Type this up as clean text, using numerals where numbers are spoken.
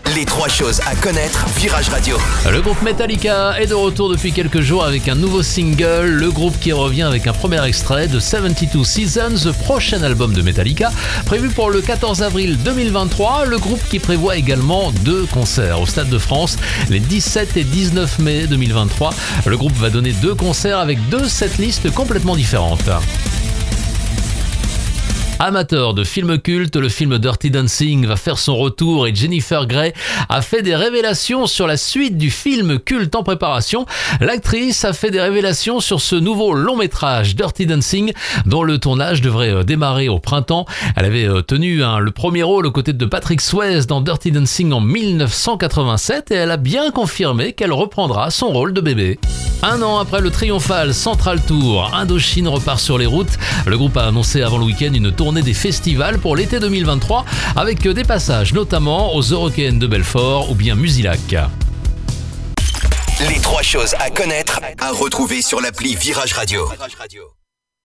Les 3 choses à connaître, Virage Radio. Le groupe Metallica est de retour depuis quelques jours avec un nouveau single. Le groupe qui revient avec un premier extrait de 72 Seasons, prochain album de Metallica, prévu pour le 14 avril 2023. Le groupe qui prévoit également 2 concerts au Stade de France les 17 et 19 mai 2023. Le groupe va donner 2 concerts avec 2 setlists complètement différentes. Amateur de films cultes, le film Dirty Dancing va faire son retour et Jennifer Grey a fait des révélations sur la suite du film culte en préparation. L'actrice a fait des révélations sur ce nouveau long métrage Dirty Dancing dont le tournage devrait démarrer au printemps. Elle avait tenu le premier rôle aux côtés de Patrick Swayze dans Dirty Dancing en 1987 et elle a bien confirmé qu'elle reprendra son rôle de bébé. 1 an après le triomphal Central Tour, Indochine repart sur les routes. Le groupe a annoncé avant le week-end une tournée des festivals pour l'été 2023 avec des passages notamment aux Eurockéennes de Belfort ou bien Musilac. Les 3 choses à connaître, à retrouver sur l'appli Virage Radio.